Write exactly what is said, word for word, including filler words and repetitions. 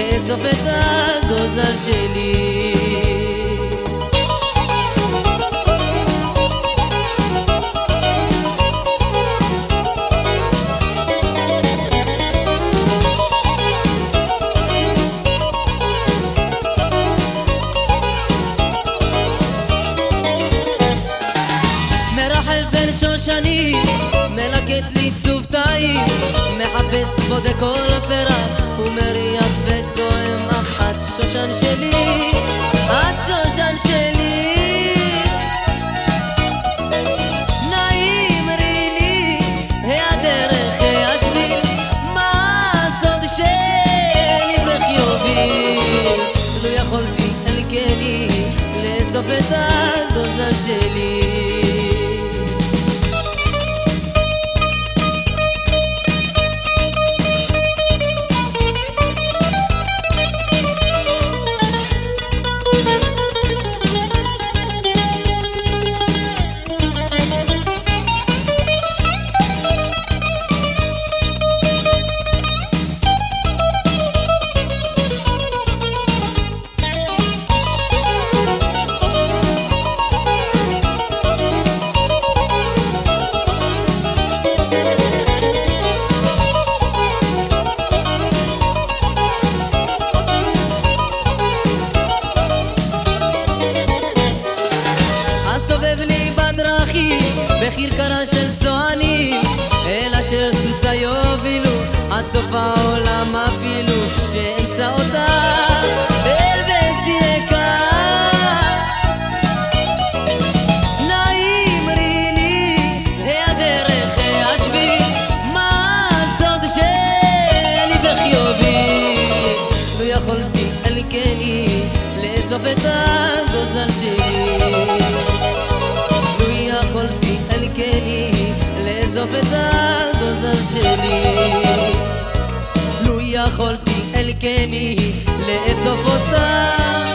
לאסוף את הגוזל שלי. מרחב בין שושנים, מלקט לי צופתיים, מחפש בודק כל פרח ומריח ותואם, אך את שושן שלי, את שושן שלי. נעים לי הדרך השביל, מה הסוד שלי בחיובי? לא יכולתי אל כלי לאסוף את הגוזל שלי. סובב לי בדרכים בחרקרה של צוענים, אל אשר סוסה יובילו עד סוף העולם, אפילו שאמצא אותה אל ביתי יקר. נעים לי הדרך השביל, מה הסוד שלי בחיובי? לא יכולתי אל כלי לאסוף את הגוזל שלי. יכולתי אל כלי לאסוף את הגוזל שלי. לו יכולתי אל כלי לאסוף אותה